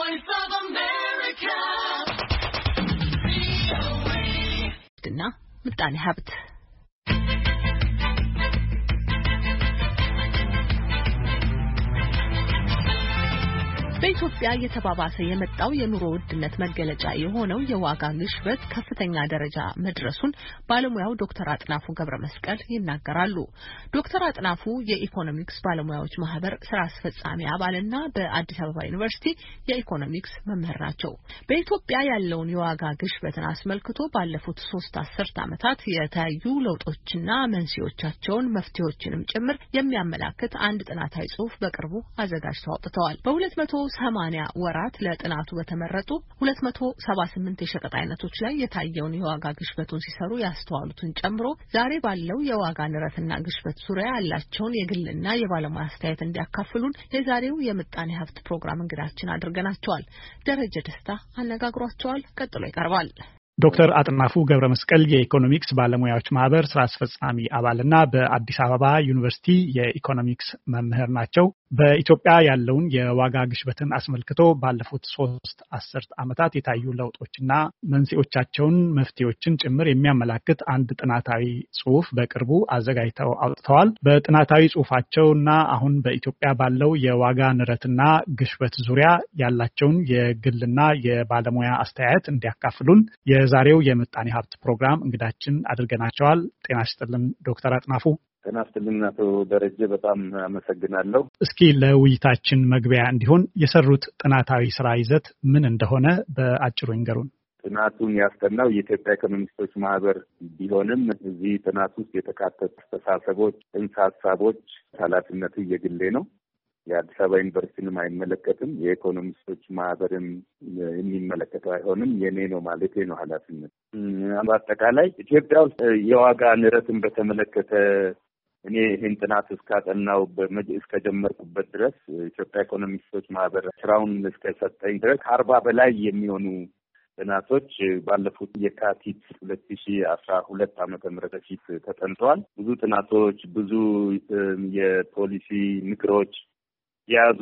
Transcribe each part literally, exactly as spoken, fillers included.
Voice of America. ድና ምጣኔ ሀብት በኢትዮጵያ የተባባሰ የመጣው የኑሮ ውድነት መገለጫ የሆነው የዋጋ ግሽበት ከፍተኛ ደረጃ መድረሱን ባለሙያው ዶክተር አጥናፉ ገብረመስቀል ይናገራሉ። ዶክተር አጥናፉ የኢኮኖሚክስ ባለሙያዎች ማህበር ስራ አስፈጻሚ አባልና በአዲስ አበባ ዩኒቨርሲቲ የኢኮኖሚክስ መምህር ናቸው። በኢትዮጵያ ያለውን የዋጋ ግሽበትን አስመልክቶ ባለፉት ሶስት አስርት ዓመታት የታዩ ለውጦችና መንስኤዎቻቸውን መፍትሄዎችንም ጭምር የሚያመላክት አንድ ጥናታዊ ጽሑፍ በቅርቡ አዘጋጅተው አውጥተዋል። በሁለት መቶ ሰማንያ ወራት ለጥናቱ በተመረጡ ሁለት መቶ ሰባ ስምንት የሸቀጥ አይነቶች ላይ የታየውን የዋጋ ግሽበቱን ሲሰሩ ያስተዋሉትን ጨምሮ ዛሬ ባለው የዋጋ ንረትና ግሽበት ዙሪያ ያላቸውን የግልና የባለሙያ አስተያየት እንዲያካፍሉን የዛሬው የምጣኔ ሀብት ፕሮግራም እንግዳችን አድርገናቸዋል። ደረጀ ደስታ አነጋግሯቸዋል። ቀጥሎ ይቀርባል። ዶክተር አጥናፉ ገብረመስቀል የኢኮኖሚክስ ባለሙያዎች ማህበር ስራ አስፈጻሚ አባልና በአዲስ አበባ ዩኒቨርሲቲ የኢኮኖሚክስ መምህር ናቸው። በኢትዮጵያ ያለውን የዋጋ ግሽበትን አስመልክቶ ባለፉት ሶስት አስርት ዓመታት የታዩ ለውጦችና መንስኤዎቻቸውን መፍትሄዎችን ጭምር የሚያመላክት አንድ ጥናታዊ ጽሑፍ በቅርቡ አዘጋጅተው አውጥተዋል። በጥናታዊ ጽሑፋቸውና አሁን በኢትዮጵያ ባለው የዋጋ ንረትና ግሽበት ዙሪያ ያላቸውን የግልና የባለሙያ አስተያየት እንዲያካፍሉን የዛሬው የምጣኔ ሀብት ፕሮግራም እንግዳችን አድርገናቸዋል። ጤና ይስጥልን ዶክተር አጥናፉ። ጤና ይስጥልን አቶ ደረጀ፣ በጣም አመሰግናለሁ። እስኪ ለውይይታችን መግቢያ እንዲሆን የሰሩት ጥናታዊ ስራ ይዘት ምን እንደሆነ በአጭሩ ይንገሩን። ጥናቱን ያስጠናው የኢትዮጵያ ኢኮኖሚስቶች ማህበር ቢሆንም እዚህ ጥናት ውስጥ የተካተቱ አስተሳሰቦች፣ ጽንሰ ሀሳቦች ኃላፊነቱ የግሌ ነው። የአዲስ አበባ ዩኒቨርሲቲንም አይመለከትም። የኢኮኖሚስቶች ማህበርን የሚመለከተው አይሆንም። የኔ ነው ማለቴ ነው ኃላፊነት። በአጠቃላይ ኢትዮጵያ ውስጥ የዋጋ ንረትን በተመለከተ እኔ ይህን ጥናት እስካጠናው እስከጀመርኩበት ድረስ ኢትዮጵያ ኢኮኖሚስቶች ማህበር ስራውን እስከሰጠኝ ድረስ ከአርባ በላይ የሚሆኑ ጥናቶች ባለፉት የካቲት ሁለት ሺህ አስራ ሁለት ዓመተ ምህረት በፊት ተጠንተዋል። ብዙ ጥናቶች፣ ብዙ የፖሊሲ ምክሮች ያዙ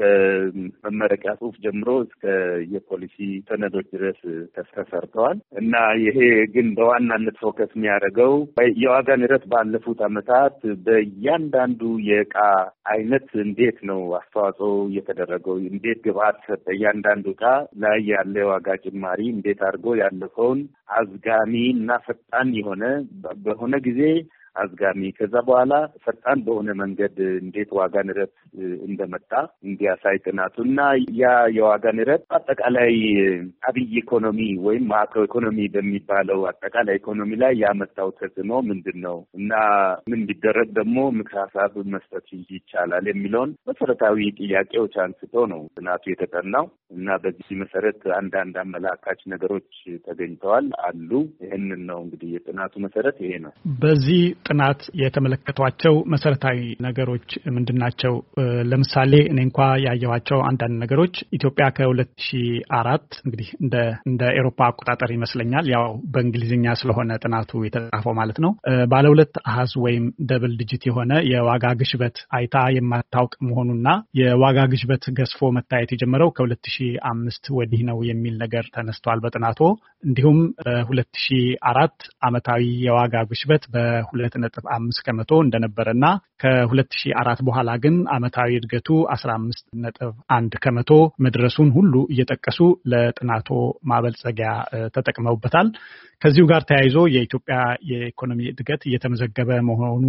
ከመመረቂያ ጽሑፍ ጀምሮ እስከ የፖሊሲ ሰነዶች ድረስ ተሰርተዋል እና ይሄ ግን በዋናነት ፎከስ የሚያደርገው የዋጋ ንረት ባለፉት ዓመታት በእያንዳንዱ የዕቃ አይነት እንዴት ነው አስተዋጽኦ እየተደረገው፣ እንዴት ግብአት ሰጠ፣ እያንዳንዱ ዕቃ ላይ ያለ የዋጋ ጭማሪ እንዴት አድርጎ ያለፈውን አዝጋሚ እና ፈጣን የሆነ በሆነ ጊዜ አዝጋሚ ከዛ በኋላ ፈጣን በሆነ መንገድ እንዴት ዋጋ ንረት እንደመጣ እንዲያሳይ ጥናቱና ያ የዋጋ ንረት አጠቃላይ አብይ ኢኮኖሚ ወይም ማክሮ ኢኮኖሚ በሚባለው አጠቃላይ ኢኮኖሚ ላይ ያመጣው ተጽዕኖ ምንድነው እና ምን ቢደረግ ደግሞ ምክረ ሀሳብ መስጠት ይቻላል የሚለውን መሰረታዊ ጥያቄዎች አንስቶ ነው ጥናቱ የተጠናው እና በዚህ መሰረት አንዳንድ አመላካች ነገሮች ተገኝተዋል አሉ። ይሄንን ነው እንግዲህ የጥናቱ መሰረት ይሄ ነው። በዚህ ጥናት የተመለከቷቸው መሰረታዊ ነገሮች ምንድናቸው? ለምሳሌ እኔ እንኳ ያየኋቸው አንዳንድ ነገሮች ኢትዮጵያ ከሁለት ሺህ አራት እንግዲህ እንደ እንደ አውሮፓ አቆጣጠር ይመስለኛል፣ ያው በእንግሊዝኛ ስለሆነ ጥናቱ የተጻፈው ማለት ነው፣ ባለ ሁለት አሃዝ ወይም ደብል ዲጂት የሆነ የዋጋ ግሽበት አይታ የማታውቅ መሆኑና የዋጋ ግሽበት ገዝፎ መታየት የጀመረው ከሁለት ሺህ አምስት ወዲህ ነው የሚል ነገር ተነስቷል በጥናቱ። እንዲሁም በሁለት ሺህ አራት ዓመታዊ የዋጋ ግሽበት በሁለት ነጥብ አምስት ከመቶ እንደነበረና ከሁለት ሺህ አራት በኋላ ግን ዓመታዊ እድገቱ አስራ አምስት ነጥብ አንድ ከመቶ መድረሱን ሁሉ እየጠቀሱ ለጥናቱ ማበልጸጊያ ተጠቅመውበታል። ከዚሁ ጋር ተያይዞ የኢትዮጵያ የኢኮኖሚ እድገት እየተመዘገበ መሆኑ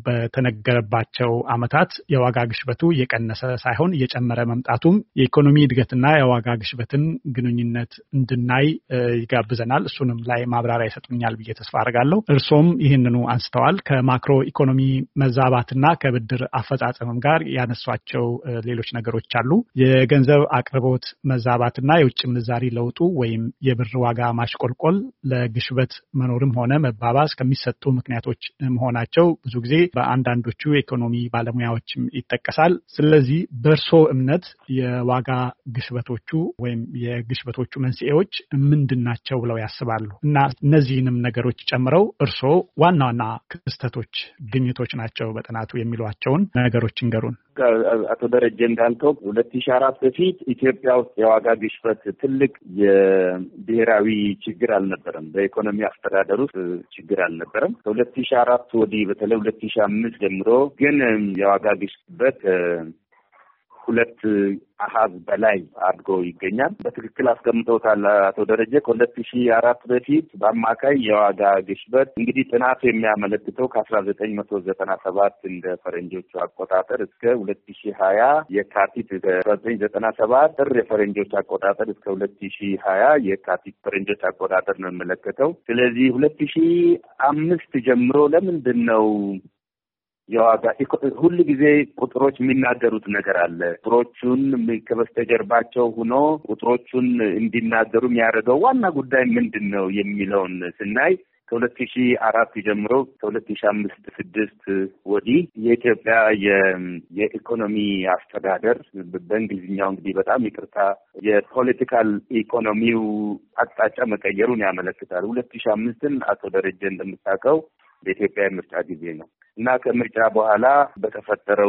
በተነገረባቸው ዓመታት የዋጋ ግሽበቱ እየቀነሰ ሳይሆን እየጨመረ መምጣቱም የኢኮኖሚ እድገትና የዋጋ ግሽበትን ግንኙነት እንድናይ ይጋብዘናል። እሱንም ላይ ማብራሪያ ይሰጡኛል ብዬ ተስፋ አደርጋለሁ። እርሶም ይህንኑ አንስተዋል። ከማክሮ ኢኮኖሚ መዛባትና ከብድር አፈጻጸምም ጋር ያነሷቸው ሌሎች ነገሮች አሉ። የገንዘብ አቅርቦት መዛባትና የውጭ ምንዛሪ ለውጡ ወይም የብር ዋጋ ማሽቆልቆል ለግሽ ግሽበት መኖርም ሆነ መባባስ ከሚሰጡ ምክንያቶች መሆናቸው ብዙ ጊዜ በአንዳንዶቹ የኢኮኖሚ ባለሙያዎችም ይጠቀሳል። ስለዚህ በእርሶ እምነት የዋጋ ግሽበቶቹ ወይም የግሽበቶቹ መንስኤዎች ምንድናቸው ብለው ያስባሉ? እና እነዚህንም ነገሮች ጨምረው እርሶ ዋና ዋና ክስተቶች ግኝቶች ናቸው በጥናቱ የሚሏቸውን ነገሮች እንገሩን። አቶ ደረጀ እንዳልከው ሁለት ሺህ አራት በፊት ኢትዮጵያ ውስጥ የዋጋ ግሽበት ትልቅ የብሔራዊ ችግር አልነበረም። በኢኮኖሚ አስተዳደር ውስጥ ችግር አልነበረም። ከሁለት ሺህ አራት ወዲህ በተለይ ሁለት ሺህ አምስት ጀምሮ ግን የዋጋ ግሽበት ሁለት አሃዝ በላይ አድጎ ይገኛል። በትክክል አስቀምጠውታል አቶ ደረጀ። ከሁለት ሺህ አራት በፊት በአማካይ የዋጋ ግሽበት እንግዲህ ጥናቱ የሚያመለክተው ከአስራ ዘጠኝ መቶ ዘጠና ሰባት እንደ ፈረንጆቹ አቆጣጠር እስከ ሁለት ሺህ ሀያ የካቲት አስራ ዘጠኝ ዘጠና ሰባት ጥር የፈረንጆች አቆጣጠር እስከ ሁለት ሺህ ሀያ የካቲት ፈረንጆች አቆጣጠር ነው የሚመለከተው። ስለዚህ ሁለት ሺህ አምስት ጀምሮ ለምንድን ነው የዋጋ ሁሉ ጊዜ ቁጥሮች የሚናገሩት ነገር አለ። ቁጥሮቹን ከበስተጀርባቸው ሆኖ ቁጥሮቹን እንዲናገሩ የሚያደርገው ዋና ጉዳይ ምንድን ነው የሚለውን ስናይ ከሁለት ሺህ አራት ጀምሮ ከሁለት ሺህ አምስት ስድስት ወዲህ የኢትዮጵያ የኢኮኖሚ አስተዳደር በእንግሊዝኛው እንግዲህ በጣም ይቅርታ የፖለቲካል ኢኮኖሚው አቅጣጫ መቀየሩን ያመለክታል። ሁለት ሺህ አምስትን አቶ ደረጀ እንደምታውቀው በኢትዮጵያ የምርጫ ጊዜ ነው እና ከምርጫ በኋላ በተፈጠረው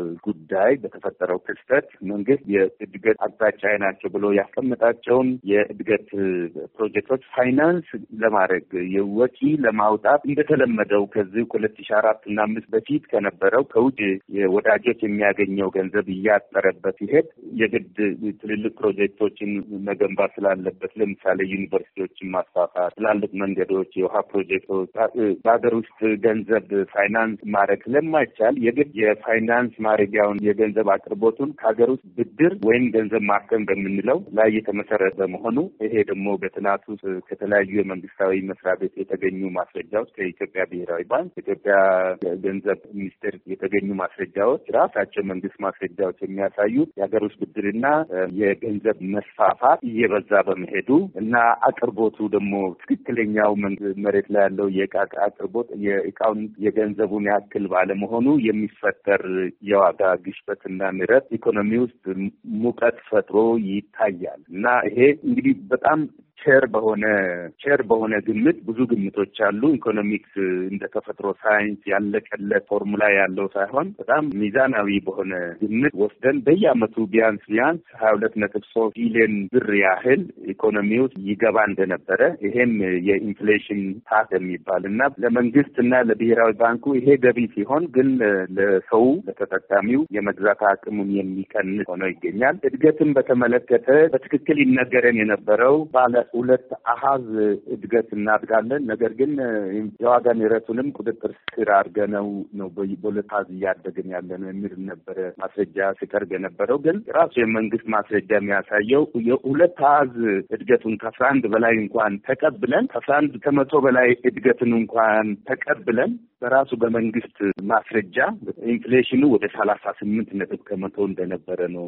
ጉዳይ በተፈጠረው ክስተት መንግስት የእድገት አቅጣጫ ናቸው ብሎ ያስቀመጣቸውን የእድገት ፕሮጀክቶች ፋይናንስ ለማድረግ የወጪ ለማውጣት እንደተለመደው ከዚህ ሁለት ሺህ አራት እና አምስት በፊት ከነበረው ከውጭ ወዳጆች የሚያገኘው ገንዘብ እያጠረበት ሲሄድ የግድ ትልልቅ ፕሮጀክቶችን መገንባት ስላለበት ለምሳሌ ዩኒቨርሲቲዎችን ማስፋፋት፣ ትላልቅ መንገዶች፣ የውሃ ፕሮጀክቶች በሀገር ውስጥ ገንዘብ ፋይናንስ ማድረግ ስለማይቻል የግድ የፋይናንስ ማድረጊያውን የገንዘብ አቅርቦቱን ከሀገር ውስጥ ብድር ወይም ገንዘብ ማከም በምንለው ላይ የተመሰረተ በመሆኑ ይሄ ደግሞ በጥናቱ ከተለያዩ የመንግስታዊ መስሪያ ቤት የተገኙ ማስረጃዎች ከኢትዮጵያ ብሔራዊ ባንክ፣ ከኢትዮጵያ ገንዘብ ሚኒስቴር የተገኙ ማስረጃዎች ራሳቸው መንግስት ማስረጃዎች የሚያሳዩት የሀገር ውስጥ ብድርና የገንዘብ መስፋፋት እየበዛ በመሄዱ እና አቅርቦቱ ደግሞ ትክክለኛው መሬት ላይ ያለው የዕቃ አቅርቦት የእቃውን የገንዘቡን ያክል ባለመሆኑ የሚፈጠር የዋጋ ግሽበትና ንረት ኢኮኖሚ ውስጥ ሙቀት ፈጥሮ ይታያል እና ይሄ እንግዲህ በጣም ቸር በሆነ ቸር በሆነ ግምት ብዙ ግምቶች አሉ። ኢኮኖሚክስ እንደ ተፈጥሮ ሳይንስ ያለቀለት ፎርሙላ ያለው ሳይሆን በጣም ሚዛናዊ በሆነ ግምት ወስደን በየዓመቱ ቢያንስ ቢያንስ ሀያ ሁለት ነጥብ ሶስት ቢሊዮን ብር ያህል ኢኮኖሚ ውስጥ ይገባ እንደነበረ ይሄም የኢንፍሌሽን ታክ የሚባል እና ለመንግስትና ለብሔራዊ ባንኩ ይሄ ገቢ ሲሆን ግን ለሰው ለተጠቃሚው የመግዛት አቅሙን የሚቀንስ ሆኖ ይገኛል። እድገትን በተመለከተ በትክክል ይነገረን የነበረው ባለ ሁለት አሃዝ እድገት እናድጋለን፣ ነገር ግን የዋጋ ንረቱንም ቁጥጥር ስር አድርገነው ነው በሁለት አሃዝ እያደግን ያለነው የሚል ነበረ ማስረጃ ሲቀርብ የነበረው። ግን ራሱ የመንግስት ማስረጃ የሚያሳየው የሁለት አሃዝ እድገቱን ከአስራ አንድ በላይ እንኳን ተቀብለን ከአስራ አንድ ከመቶ በላይ እድገትን እንኳን ተቀብለን በራሱ በመንግስት ማስረጃ ኢንፍሌሽኑ ወደ ሰላሳ ስምንት ነጥብ ከመቶ እንደነበረ ነው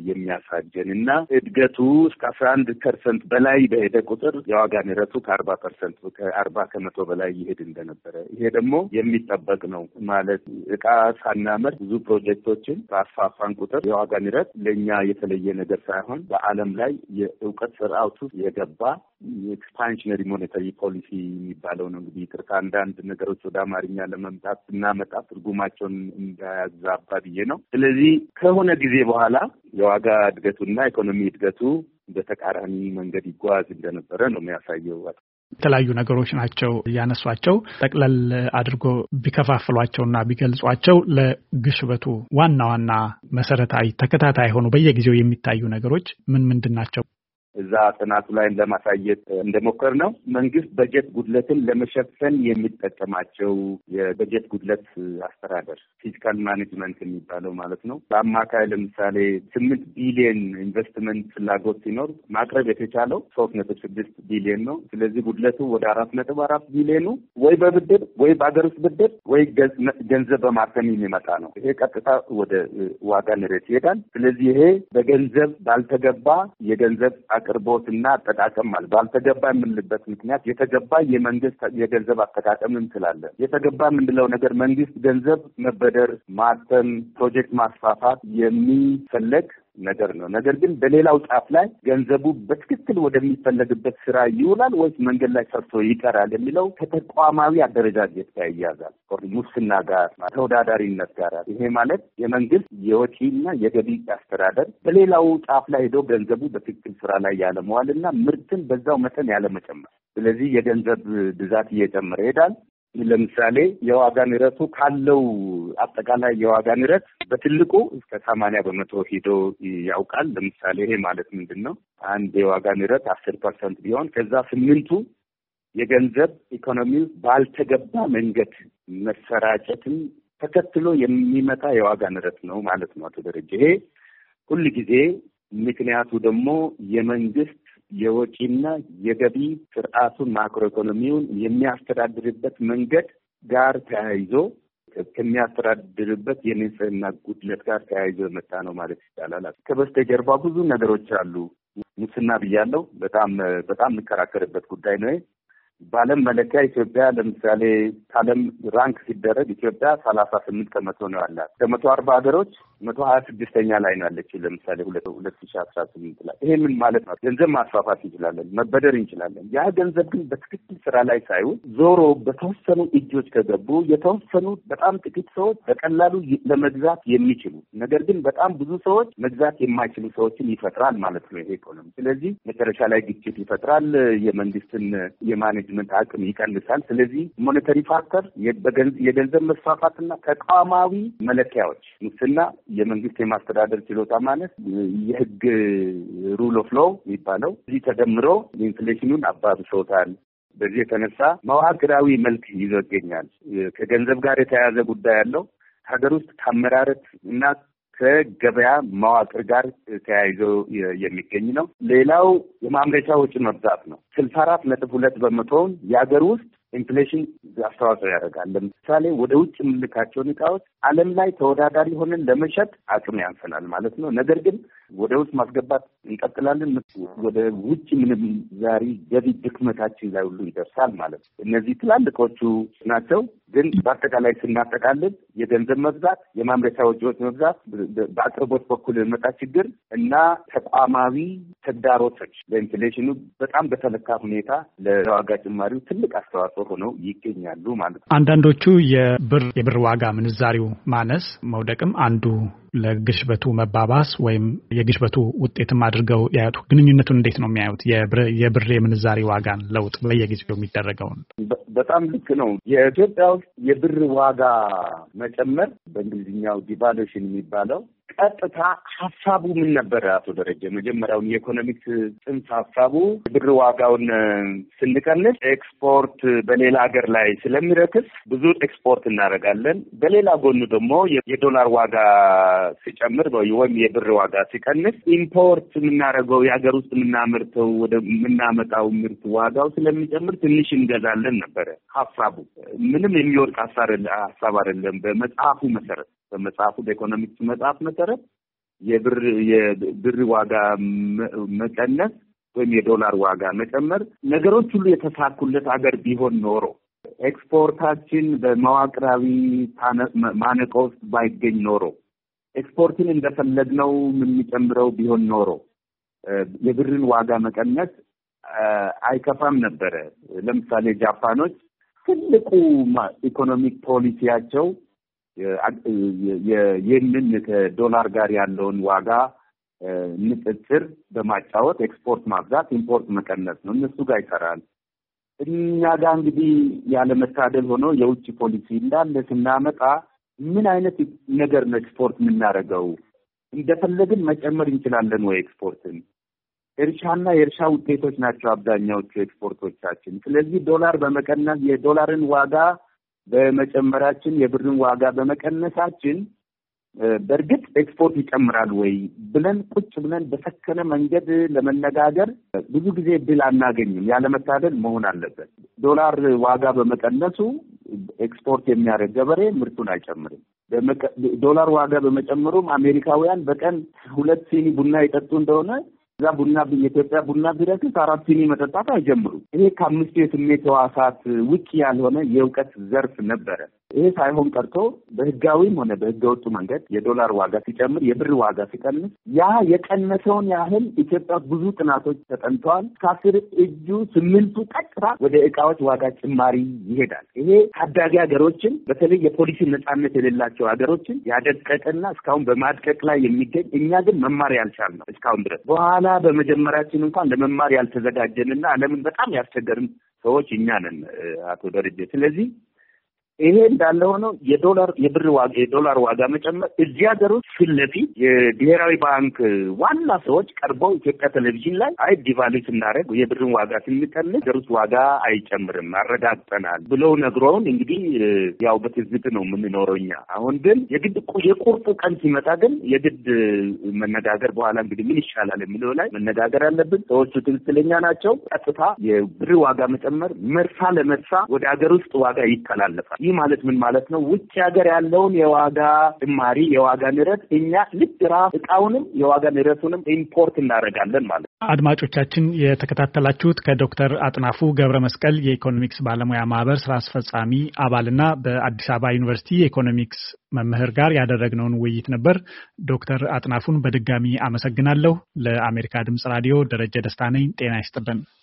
የሚያሳየን እና እድገቱ እስከ አስራ አንድ ፐርሰንት በላይ በሄደ ቁጥር የዋጋ ንረቱ ከአርባ ፐርሰንት ከአርባ ከመቶ በላይ ይሄድ እንደነበረ ይሄ ደግሞ የሚጠበቅ ነው ማለት እቃ ሳናመር ብዙ ፕሮጀክቶችን በአስፋፋን ቁጥር የዋጋ ንረት ለእኛ የተለየ ነገር ሳይሆን በዓለም ላይ የእውቀት ስርዓቱ የገባ ኤክስፓንሽነሪ ሞኔታሪ ፖሊሲ የሚባለው ነው። እንግዲህ ይቅርታ አንዳንድ ነገሮች ወደ አማርኛ ለመምጣት እናመጣ ትርጉማቸውን እንዳያዛባ ብዬ ነው። ስለዚህ ከሆነ ጊዜ በኋላ የዋጋ እድገቱና ኢኮኖሚ እድገቱ በተቃራኒ መንገድ ይጓዝ እንደነበረ ነው የሚያሳየው። የተለያዩ ነገሮች ናቸው ያነሷቸው። ጠቅለል አድርጎ ቢከፋፍሏቸውና ቢገልጿቸው ለግሽበቱ ዋና ዋና መሰረታዊ ተከታታይ ሆኖ በየጊዜው የሚታዩ ነገሮች ምን ምንድን ናቸው? እዛ ጥናቱ ላይ ለማሳየት እንደሞከር ነው መንግስት በጀት ጉድለትን ለመሸፈን የሚጠቀማቸው የበጀት ጉድለት አስተዳደር ፊስካል ማኔጅመንት የሚባለው ማለት ነው። በአማካይ ለምሳሌ ስምንት ቢሊዮን ኢንቨስትመንት ፍላጎት ሲኖር ማቅረብ የተቻለው ሶስት ነጥብ ስድስት ቢሊዮን ነው። ስለዚህ ጉድለቱ ወደ አራት ነጥብ አራት ቢሊዮኑ ወይ በብድር ወይ በአገር ውስጥ ብድር ወይ ገንዘብ በማተም የሚመጣ ነው። ይሄ ቀጥታ ወደ ዋጋ ንረት ይሄዳል። ስለዚህ ይሄ በገንዘብ ባልተገባ የገንዘብ አቅርቦትና አጠቃቀም ማለት ባልተገባ የምንልበት ምክንያት የተገባ የመንግስት የገንዘብ አጠቃቀም እንችላለን። የተገባ የምንለው ነገር መንግስት ገንዘብ መበደር፣ ማተም፣ ፕሮጀክት ማስፋፋት የሚፈለግ ነገር ነው። ነገር ግን በሌላው ጫፍ ላይ ገንዘቡ በትክክል ወደሚፈለግበት ስራ ይውላል ወይስ መንገድ ላይ ሰርቶ ይቀራል የሚለው ከተቋማዊ አደረጃጀት ጋር ይያዛል። ሙስና ጋር፣ ተወዳዳሪነት ጋር። ይሄ ማለት የመንግስት የወጪና የገቢ አስተዳደር በሌላው ጫፍ ላይ ሄዶ ገንዘቡ በትክክል ስራ ላይ ያለመዋልና ምርትን በዛው መጠን ያለመጨመር። ስለዚህ የገንዘብ ብዛት እየጨመረ ይሄዳል። ለምሳሌ የዋጋ ንረቱ ካለው አጠቃላይ የዋጋ ንረት በትልቁ እስከ ሰማንያ በመቶ ሄዶ ያውቃል። ለምሳሌ ይሄ ማለት ምንድን ነው? አንድ የዋጋ ንረት አስር ፐርሰንት ቢሆን ከዛ ስምንቱ የገንዘብ ኢኮኖሚው ባልተገባ መንገድ መሰራጨትን ተከትሎ የሚመጣ የዋጋ ንረት ነው ማለት ነው። አቶ ደረጀ፣ ይሄ ሁል ጊዜ ምክንያቱ ደግሞ የመንግስት የወጪና የገቢ ስርዓቱን ማክሮ ኢኮኖሚውን የሚያስተዳድርበት መንገድ ጋር ተያይዞ ከሚያስተዳድርበት የንጽህና ጉድለት ጋር ተያይዞ የመጣ ነው ማለት ይቻላል። ከበስተጀርባ ብዙ ነገሮች አሉ። ሙስና ብያለሁ። በጣም በጣም የምከራከርበት ጉዳይ ነው። በዓለም መለኪያ ኢትዮጵያ ለምሳሌ ከዓለም ራንክ ሲደረግ ኢትዮጵያ ሰላሳ ስምንት ከመቶ ነው ያላት። ከመቶ አርባ ሀገሮች መቶ ሀያ ስድስተኛ ላይ ነው ያለችው። ለምሳሌ ሁለት ሁለት ሺህ አስራ ስምንት ላይ ይሄ ምን ማለት ነው? ገንዘብ ማስፋፋት እንችላለን፣ መበደር እንችላለን። ያ ገንዘብ ግን በትክክል ስራ ላይ ሳይውል ዞሮ በተወሰኑ እጆች ከገቡ የተወሰኑ በጣም ጥቂት ሰዎች በቀላሉ ለመግዛት የሚችሉ ነገር ግን በጣም ብዙ ሰዎች መግዛት የማይችሉ ሰዎችን ይፈጥራል ማለት ነው ይሄ ኢኮኖሚ። ስለዚህ መጨረሻ ላይ ግጭት ይፈጥራል። የመንግስትን የማኔጅመንት አቅም ይቀንሳል። ስለዚህ ሞኔታሪ ፋክተር የገንዘብ መስፋፋትና ተቋማዊ መለኪያዎች ሙስና፣ የመንግስት የማስተዳደር ችሎታ ማለት የህግ ሩል ኦፍ ሎው የሚባለው እዚህ ተደምሮ ኢንፍሌሽኑን አባብሶታል። በዚህ የተነሳ መዋቅራዊ መልክ ይዞ ይገኛል። ከገንዘብ ጋር የተያያዘ ጉዳይ ያለው ሀገር ውስጥ ከአመራረት እና ከገበያ መዋቅር ጋር ተያይዞ የሚገኝ ነው። ሌላው የማምረቻ ወጪ መብዛት ነው። ስልሳ አራት ነጥብ ሁለት በመቶውን የሀገር ውስጥ ኢንፍሌሽን አስተዋጽኦ ያደርጋል። ለምሳሌ ወደ ውጭ የምንልካቸውን እቃዎች ዓለም ላይ ተወዳዳሪ ሆነን ለመሸጥ አቅም ያንሰናል ማለት ነው። ነገር ግን ወደ ውስጥ ማስገባት እንቀጥላለን። ወደ ውጭ ምንዛሪ ገቢ ድክመታችን ላይ ሁሉ ይደርሳል ማለት ነው። እነዚህ ትላልቆቹ ናቸው። ግን በአጠቃላይ ስናጠቃልል የገንዘብ መብዛት፣ የማምረቻ ወጪዎች መብዛት፣ በአቅርቦት በኩል የመጣ ችግር እና ተቋማዊ ተግዳሮቶች ለኢንፍሌሽኑ በጣም በተለካ ሁኔታ ለዋጋ ጭማሪው ትልቅ አስተዋጽኦ ሆነው ይገኛሉ ማለት ነው። አንዳንዶቹ የብር የብር ዋጋ ምንዛሪው ማነስ መውደቅም አንዱ ለግሽበቱ መባባስ ወይም የግሽበቱ ውጤትም አድርገው ያዩት። ግንኙነቱን እንዴት ነው የሚያዩት? የብር የምንዛሪ ዋጋን ለውጥ በየጊዜው የሚደረገውን። በጣም ልክ ነው። የኢትዮጵያ ውስጥ የብር ዋጋ መጨመር በእንግሊዝኛው ዲቫሉዌሽን የሚባለው ቀጥታ ሀሳቡ ምን ነበር? አቶ ደረጀ፣ መጀመሪያውን የኢኮኖሚክስ ጽንሰ ሀሳቡ ብር ዋጋውን ስንቀንስ ኤክስፖርት በሌላ ሀገር ላይ ስለሚረክስ ብዙ ኤክስፖርት እናደርጋለን። በሌላ ጎኑ ደግሞ የዶላር ዋጋ ሲጨምር ወይም የብር ዋጋ ሲቀንስ ኢምፖርት የምናደርገው የሀገር ውስጥ የምናመርተው ወደ የምናመጣው ምርት ዋጋው ስለሚጨምር ትንሽ እንገዛለን ነበረ ሀሳቡ። ምንም የሚወድቅ ሀሳብ አይደለም። በመጽሐፉ መሰረት በመጽሐፉ በኢኮኖሚክስ መጽሐፍ መሰረት የብር የብር ዋጋ መቀነስ ወይም የዶላር ዋጋ መጨመር ነገሮች ሁሉ የተሳኩለት ሀገር ቢሆን ኖሮ ኤክስፖርታችን በመዋቅራዊ ማነቆ ውስጥ ባይገኝ ኖሮ ኤክስፖርትን እንደፈለግነው የምንጨምረው ቢሆን ኖሮ የብርን ዋጋ መቀነስ አይከፋም ነበረ። ለምሳሌ ጃፓኖች ትልቁ ኢኮኖሚክ ፖሊሲያቸው የየንን ከዶላር ጋር ያለውን ዋጋ ንጽጽር በማጫወት ኤክስፖርት ማብዛት፣ ኢምፖርት መቀነስ ነው። እነሱ ጋር ይሰራል። እኛ ጋር እንግዲህ ያለ መታደል ሆኖ የውጭ ፖሊሲ እንዳለ ስናመጣ ምን አይነት ነገር ነው ኤክስፖርት የምናደርገው? እንደፈለግን መጨመር እንችላለን ወይ ኤክስፖርትን? እርሻና የእርሻ ውጤቶች ናቸው አብዛኛዎቹ ኤክስፖርቶቻችን። ስለዚህ ዶላር በመቀነስ የዶላርን ዋጋ በመጨመራችን የብርን ዋጋ በመቀነሳችን በእርግጥ ኤክስፖርት ይጨምራል ወይ ብለን ቁጭ ብለን በሰከነ መንገድ ለመነጋገር ብዙ ጊዜ እድል አናገኝም። ያለመታደል መሆን አለበት። ዶላር ዋጋ በመቀነሱ ኤክስፖርት የሚያደርግ ገበሬ ምርቱን አይጨምርም። ዶላር ዋጋ በመጨመሩም አሜሪካውያን በቀን ሁለት ሲኒ ቡና ይጠጡ እንደሆነ እዛ ቡና የኢትዮጵያ ቡና ቢረክስ አራት ሲኒ መጠጣት አይጀምሩም። ይሄ ከአምስቱ የስሜት ሕዋሳት ውጭ ያልሆነ የእውቀት ዘርፍ ነበረ። ይሄ ሳይሆን ቀርቶ በህጋዊም ሆነ በህገወጡ መንገድ የዶላር ዋጋ ሲጨምር የብር ዋጋ ሲቀንስ ያ የቀነሰውን ያህል ኢትዮጵያ ብዙ ጥናቶች ተጠንተዋል። ከአስር እጁ ስምንቱ ቀጥታ ወደ እቃዎች ዋጋ ጭማሪ ይሄዳል። ይሄ ታዳጊ ሀገሮችን በተለይ የፖሊሲ ነጻነት የሌላቸው ሀገሮችን ያደቀቀና እስካሁን በማድቀቅ ላይ የሚገኝ እኛ ግን መማር ያልቻልነው እስካሁን ድረስ በኋላ በመጀመሪያችን እንኳን ለመማር ያልተዘጋጀንና ዓለምን በጣም ያስቸገርን ሰዎች እኛ ነን አቶ ደረጀ። ስለዚህ ይሄ እንዳለ ሆኖ የዶላር የብር ዋጋ የዶላር ዋጋ መጨመር እዚህ ሀገር ውስጥ ፊት ለፊት የብሔራዊ ባንክ ዋና ሰዎች ቀርበው ኢትዮጵያ ቴሌቪዥን ላይ አይ ዲቫሉት ስናደርግ የብርን ዋጋ ስንቀንስ ሀገር ውስጥ ዋጋ አይጨምርም አረጋግጠናል ብለው ነግረውን እንግዲህ ያው በትዝብት ነው የምንኖረው እኛ። አሁን ግን የግድ የቁርጡ ቀን ሲመጣ ግን የግድ መነጋገር በኋላ እንግዲህ ምን ይሻላል የሚለው ላይ መነጋገር አለብን። ሰዎቹ ትክክለኛ ናቸው። ቀጥታ የብር ዋጋ መጨመር መርሳ ለመርሳ ወደ ሀገር ውስጥ ዋጋ ይተላለፋል። ይህ ማለት ምን ማለት ነው? ውጭ ሀገር ያለውን የዋጋ ጭማሪ የዋጋ ንረት እኛ ልክ ራስ እቃውንም የዋጋ ንረቱንም ኢምፖርት እናደርጋለን ማለት ነው። አድማጮቻችን የተከታተላችሁት ከዶክተር አጥናፉ ገብረ መስቀል የኢኮኖሚክስ ባለሙያ ማህበር ስራ አስፈጻሚ አባልና በአዲስ አበባ ዩኒቨርሲቲ የኢኮኖሚክስ መምህር ጋር ያደረግነውን ውይይት ነበር። ዶክተር አጥናፉን በድጋሚ አመሰግናለሁ። ለአሜሪካ ድምጽ ራዲዮ ደረጀ ደስታ ነኝ። ጤና ይስጥልን።